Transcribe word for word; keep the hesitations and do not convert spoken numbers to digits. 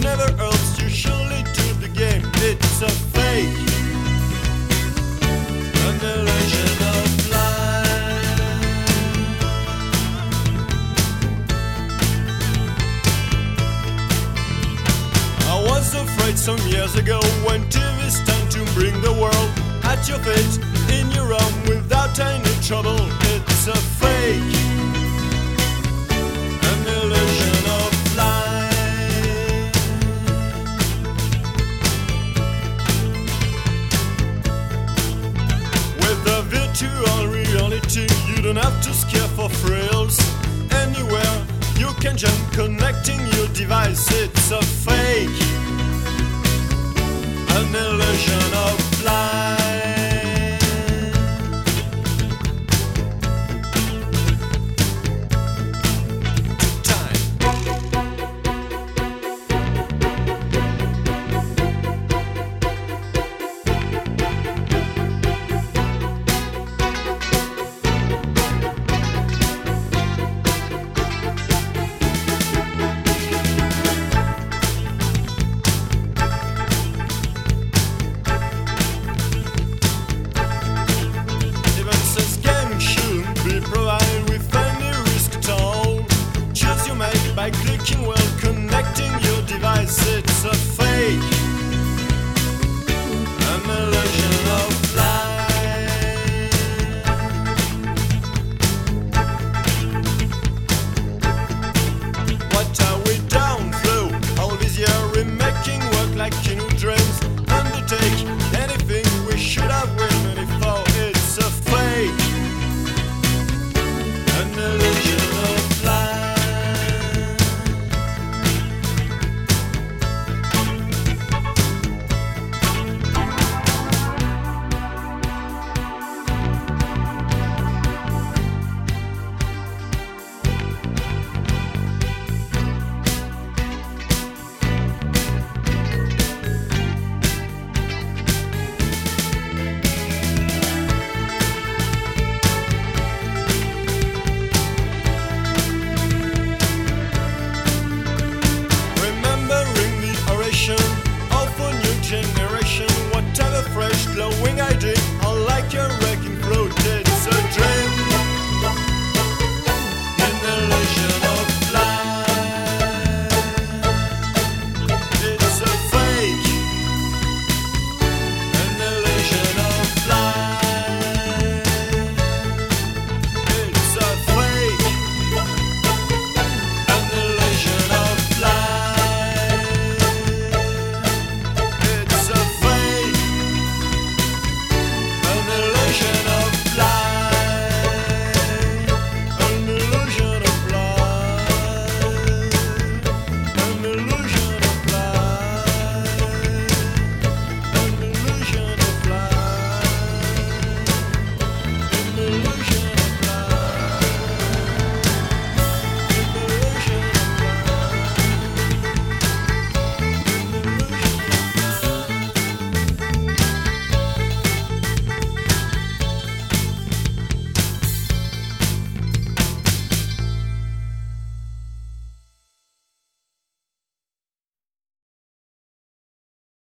never helps you surely to the game. It's a fake, an illusion of life. I was afraid some years ago when T V started to bring the world at your feet in your arm without any trouble. It's a fake, an illusion of life. With a virtual reality, you don't have to scare for thrills. Anywhere you can jump, connecting your device. It's a fake, an illusion of life. By clicking while connecting your device. It's a fake, an illusion of life. What are we down through all these years, remaking work like in dreams? Undertake anything we should have waited for. It's a fake, an illusion of life. Of a new generation, whatever fresh glowing idea, I like your recognition.